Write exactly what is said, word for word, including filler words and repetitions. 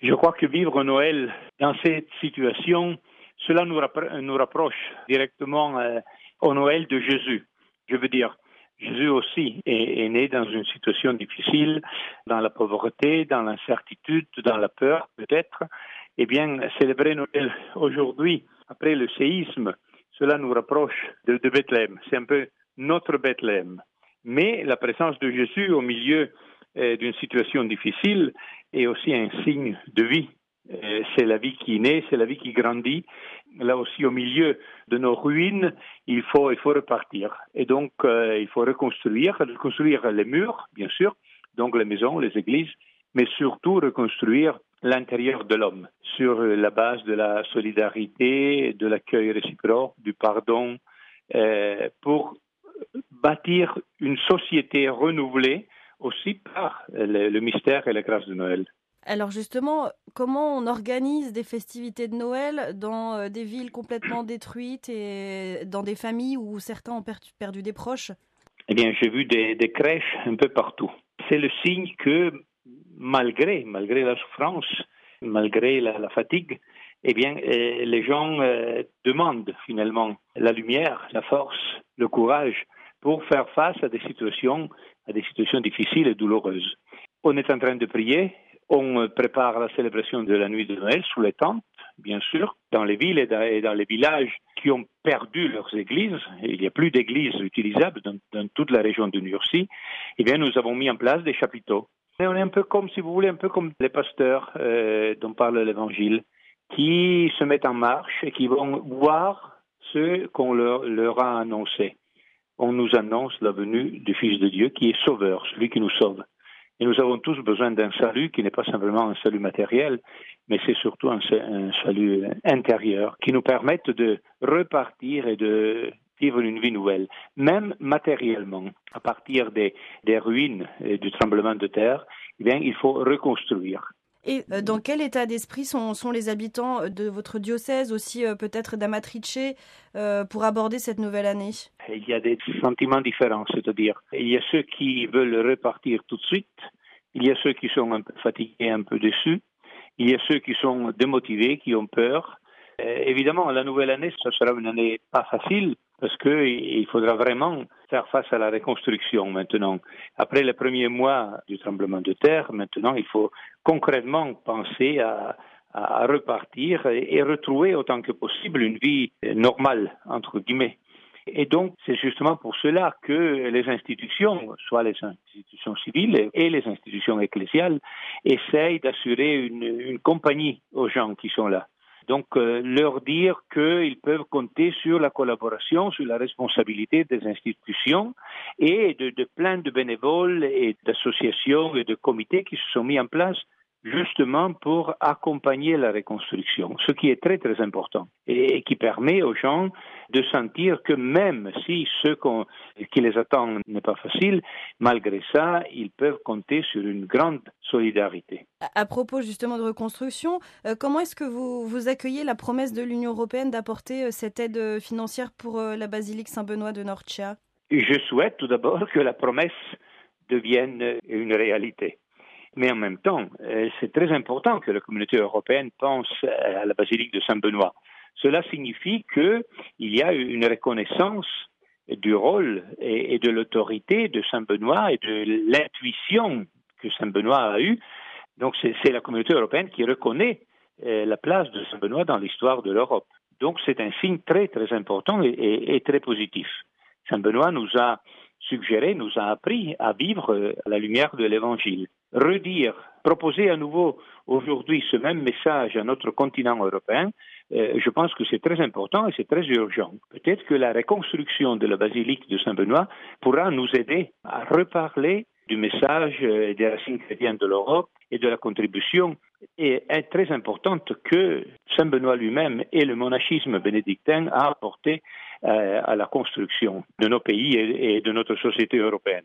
Je crois que vivre Noël dans cette situation, cela nous, rappro- nous rapproche directement euh, au Noël de Jésus. Je veux dire, Jésus aussi est, est né dans une situation difficile, dans la pauvreté, dans l'incertitude, dans la peur peut-être. Eh bien, célébrer Noël aujourd'hui, après le séisme, cela nous rapproche de, de Bethléem. C'est un peu notre Bethléem. Mais la présence de Jésus au milieu euh, d'une situation difficile est aussi un signe de vie. Euh, c'est la vie qui naît, c'est la vie qui grandit. Là aussi, au milieu de nos ruines, il faut, il faut repartir. Et donc, euh, il faut reconstruire, reconstruire les murs, bien sûr, donc les maisons, les églises, mais surtout reconstruire l'intérieur de l'homme sur la base de la solidarité, de l'accueil réciproque, du pardon, euh, pour bâtir une société renouvelée aussi par le, le mystère et la grâce de Noël. Alors justement, comment on organise des festivités de Noël dans des villes complètement détruites et dans des familles où certains ont perdu, perdu des proches? Eh bien, j'ai vu des, des crèches un peu partout. C'est le signe que malgré, malgré la souffrance, malgré la, la fatigue, eh bien, euh, les gens euh, demandent finalement la lumière, la force, le courage pour faire face à des situations, à des situations difficiles et douloureuses. On est en train de prier. On prépare la célébration de la nuit de Noël sous les tentes, bien sûr, dans les villes et dans, et dans les villages qui ont perdu leurs églises. Il n'y a plus d'églises utilisables dans, dans toute la région de Nursie. Eh bien, nous avons mis en place des chapiteaux. Et on est un peu comme, si vous voulez, un peu comme les pasteurs euh, dont parle l'Évangile, qui se mettent en marche et qui vont voir ce qu'on leur, leur a annoncé. On nous annonce la venue du Fils de Dieu qui est sauveur, celui qui nous sauve. Et nous avons tous besoin d'un salut qui n'est pas simplement un salut matériel, mais c'est surtout un, un salut intérieur qui nous permette de repartir et de vivre une vie nouvelle, même matériellement. À partir des, des ruines et du tremblement de terre, eh bien, il faut reconstruire. Et dans quel état d'esprit sont, sont les habitants de votre diocèse, aussi euh, peut-être d'Amatrice, euh, pour aborder cette nouvelle année? Il y a des sentiments différents, c'est-à-dire il y a ceux qui veulent repartir tout de suite, il y a ceux qui sont un peu fatigués, un peu déçus, il y a ceux qui sont démotivés, qui ont peur. Euh, évidemment, la nouvelle année, ce sera une année pas facile parce qu'il faudra vraiment faire face à la reconstruction maintenant. Après les premiers mois du tremblement de terre, maintenant, il faut concrètement penser à, à repartir et, et retrouver autant que possible une vie normale, entre guillemets. Et donc, c'est justement pour cela que les institutions, soit les institutions civiles et les institutions ecclésiales, essayent d'assurer une, une compagnie aux gens qui sont là. Donc, euh, leur dire qu'ils peuvent compter sur la collaboration, sur la responsabilité des institutions et de, de plein de bénévoles et d'associations et de comités qui se sont mis en place justement pour accompagner la reconstruction, ce qui est très très important et qui permet aux gens de sentir que même si ce qu'on, qui les attend n'est pas facile, malgré ça, ils peuvent compter sur une grande solidarité. À propos justement de reconstruction, euh, comment est-ce que vous, vous accueillez la promesse de l'Union européenne d'apporter euh, cette aide financière pour euh, la basilique Saint-Benoît de Norcia? Je souhaite tout d'abord que la promesse devienne une réalité. Mais en même temps, c'est très important que la communauté européenne pense à la basilique de Saint-Benoît. Cela signifie qu'il y a une reconnaissance du rôle et de l'autorité de Saint-Benoît et de l'intuition que Saint-Benoît a eue. Donc c'est, c'est la communauté européenne qui reconnaît la place de Saint-Benoît dans l'histoire de l'Europe. Donc c'est un signe très très important et, et, et très positif. Saint-Benoît nous a suggéré, nous a appris à vivre à la lumière de l'Évangile. Redire, proposer à nouveau aujourd'hui ce même message à notre continent européen, euh, je pense que c'est très important et c'est très urgent. Peut-être que la reconstruction de la basilique de Saint-Benoît pourra nous aider à reparler du message et des racines chrétiennes de l'Europe et de la contribution est très importante que Saint-Benoît lui-même et le monachisme bénédictin a apporté euh, à la construction de nos pays et, et de notre société européenne.